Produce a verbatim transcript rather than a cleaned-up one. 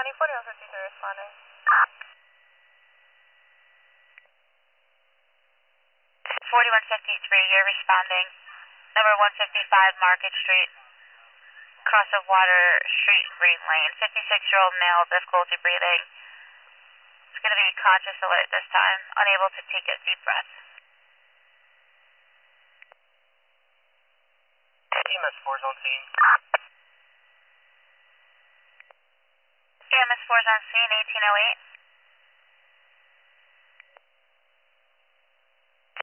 County, forty-one fifty-three responding. forty-one fifty-three, you're responding. Number one fifty-five Market Street, cross of Water Street, Green Lane. fifty-six-year-old male, difficulty breathing. It's going to be conscious alert this time, unable to take a deep breath. E M S four's on scene. E M S four's on scene, eighteen oh eight.